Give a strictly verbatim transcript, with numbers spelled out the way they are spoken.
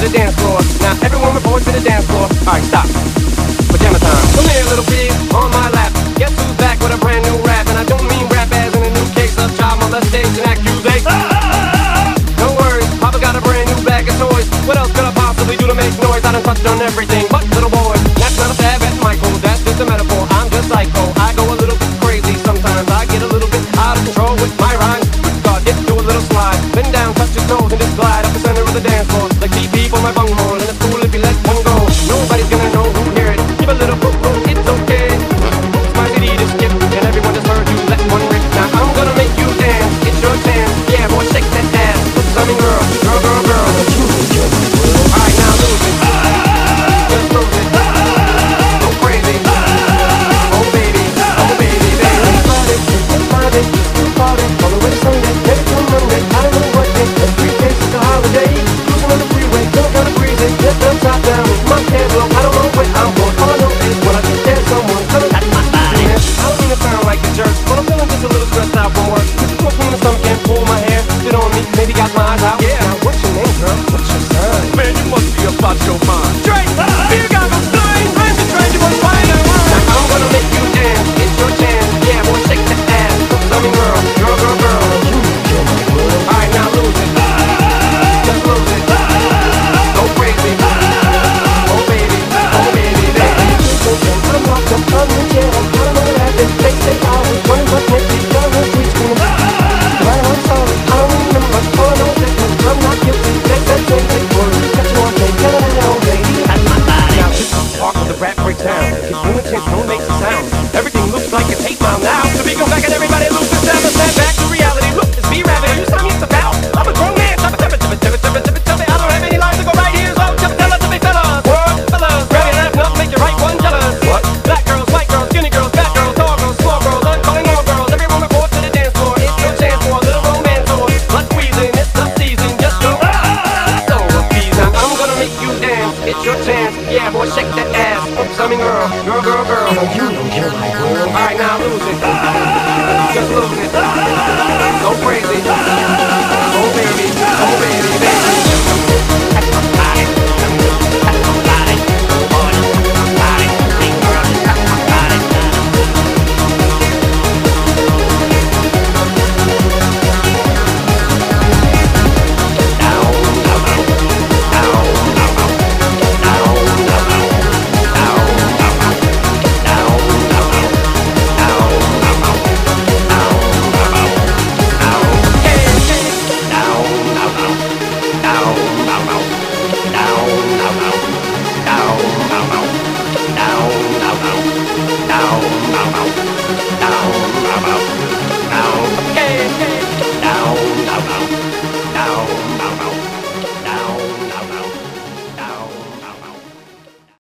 the dance floor. Now everyone report to the dance floor. Alright, stop. Pajama time. Come here, little pig, on my lap. Guess who's back with a brand new rap? And I don't mean rap as in a new case of child molestation accusation. Don't worry, Papa got a brand new bag of toys. What else could I possibly do to make noise? I done touched on everything.